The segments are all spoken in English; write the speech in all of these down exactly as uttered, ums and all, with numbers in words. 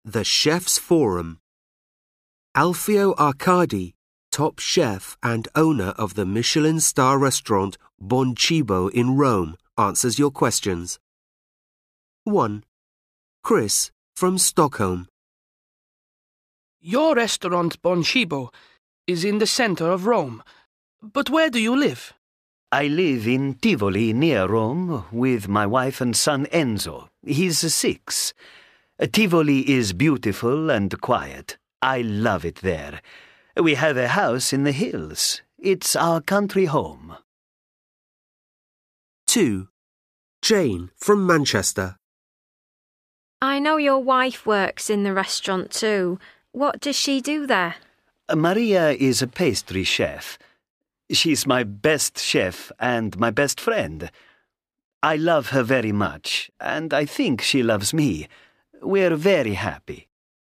The Chef's Forum. Alfio Arcadi, top chef and owner of the Michelin star restaurant Buon Cibo in Rome, answers your questions. one. Chris from Stockholm. Your restaurant Buon Cibo is in the centre of Rome, but where do you live? I live in Tivoli near Rome with my wife and son Enzo. He's six. Tivoli is beautiful and quiet. I love it there. We have a house in the hills. It's our country home. two. Jane from Manchester. I know your wife works in the restaurant too. What does she do there? Maria is a pastry chef. She's my best chef and my best friend. I love her very much, and I think she loves me. We're very happy.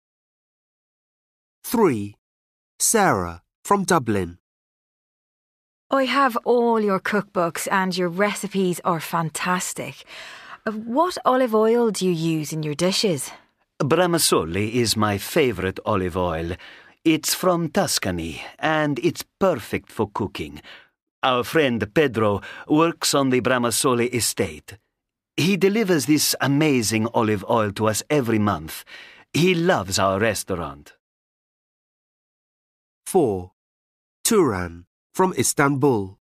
three. Sarah from Dublin. I have all your cookbooks and your recipes are fantastic. What olive oil do you use in your dishes? Bramasole is my favorite olive oil. It's from Tuscany, and it's perfect for cooking. Our friend Pedro works on the Bramasole estate. He delivers this amazing olive oil to us every month. He loves our restaurant. four. Turan from Istanbul.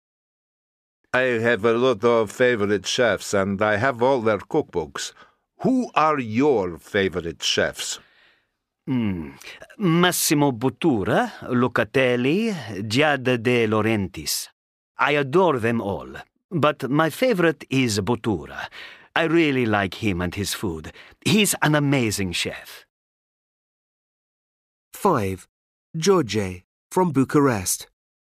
I have a lot of favorite chefs and I have all their cookbooks. Who are your favorite chefs? Mm. Massimo Bottura, Locatelli, Giada de Laurentiis. I adore them all, but my favorite is Bottura. I really like him and his food. He's an amazing chef. five. George from Bucharest.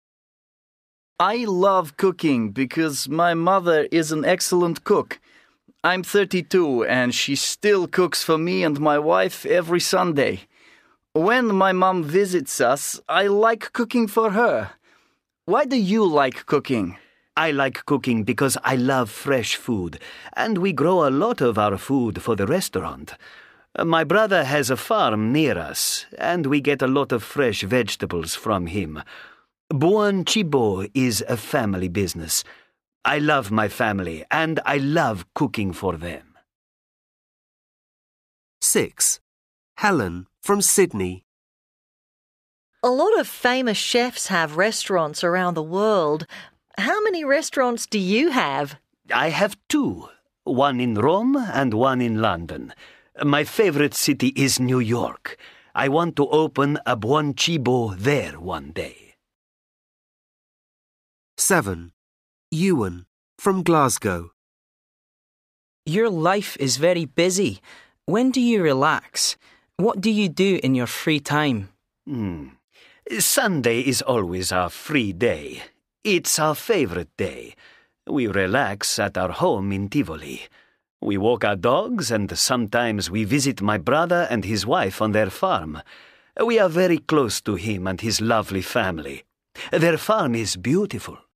I love cooking because my mother is an excellent cook. I'm thirty-two and she still cooks for me and my wife every Sunday. When my mom visits us, I like cooking for her. Why do you like cooking? I like cooking because I love fresh food, and we grow a lot of our food for the restaurant. My brother has a farm near us, and we get a lot of fresh vegetables from him. Buon Cibo is a family business. I love my family, and I love cooking for them. six. Helen from Sydney. A lot of famous chefs have restaurants around the world. How many restaurants do you have? I have two, one in Rome and one in London. My favorite city is New York. I want to open a Buon Cibo there one day. seven. Ewan from Glasgow. Your life is very busy. When do you relax? What do you do in your free time? Hmm. Sunday is always our free day. It's our favorite day. We relax at our home in Tivoli. We walk our dogs and sometimes we visit my brother and his wife on their farm. We are very close to him and his lovely family. Their farm is beautiful.